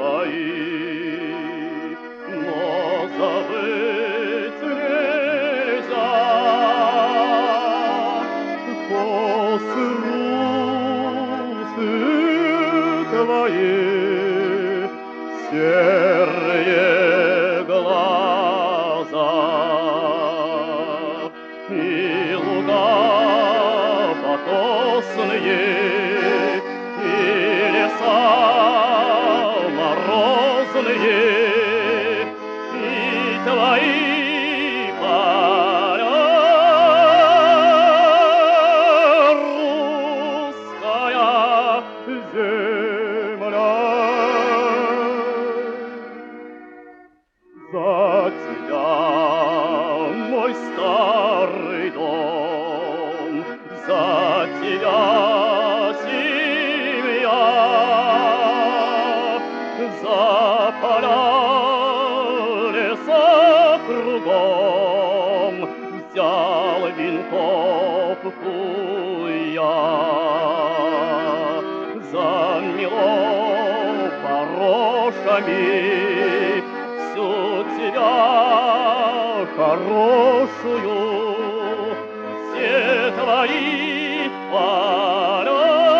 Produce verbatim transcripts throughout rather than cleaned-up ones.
твои, но забыть нельзя косы русы твои, серые глаза и луга покосные, и леса морозные, и твои поля, русская земля. За тебя, мой старый дом, за тебя семья, за поля, леса кругом взял винтовку я, за мило порошами всю тебя хорошую, все твои поля,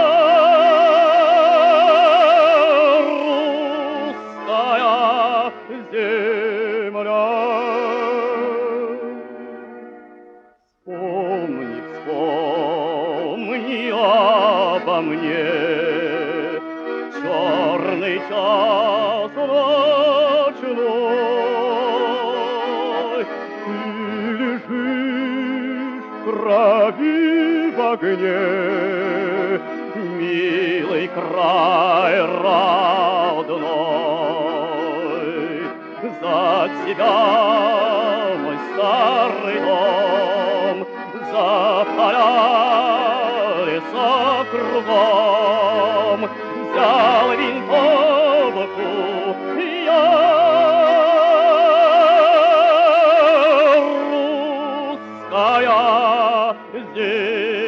русская земля. Вспомни, вспомни обо мне черный час ночной. Ты лежишь в крови в огне, милый край родной. За тебя, мой старый дом, за поля, леса кругом взял винтовку я, русская земля.